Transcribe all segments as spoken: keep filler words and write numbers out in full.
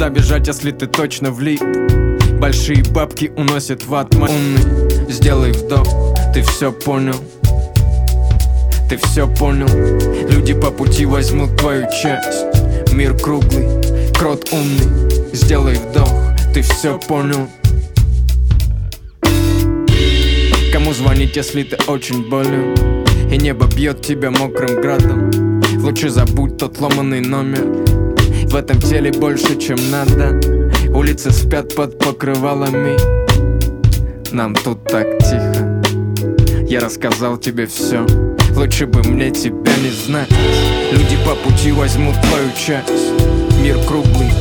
Куда бежать, если ты точно влип? Большие бабки уносят в ад. Умный, сделай вдох, ты все понял. Ты все понял. Люди по пути возьмут твою часть. Мир круглый, крот умный, сделай вдох, ты все понял. Кому звонить, если ты очень болен и небо бьет тебя мокрым градом? Лучше забудь тот ломаный номер. В этом теле больше, чем надо. Улицы спят под покрывалами. Нам тут так тихо. Я рассказал тебе все. Лучше бы мне тебя не знать. Люди по пути возьмут твою часть. Мир круглый.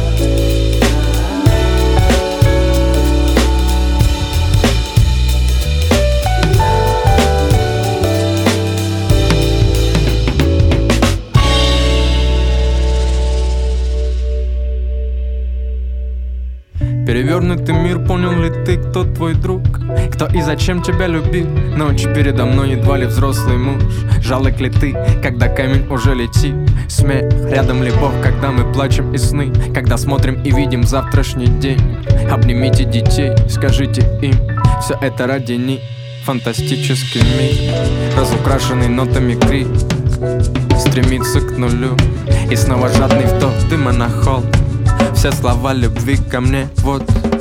Перевернутый мир, понял ли ты, кто твой друг? Кто и зачем тебя любил? Ночь передо мной, едва ли взрослый муж. Жалок ли ты, когда камень уже летит? Смех, рядом любовь, когда мы плачем и сны. Когда смотрим и видим завтрашний день. Обнимите детей, скажите им, все это ради них. Фантастический мир, разукрашенный нотами крик, стремится к нулю. И снова жадный вдох дыма на холл. Все слова любви ко мне, вот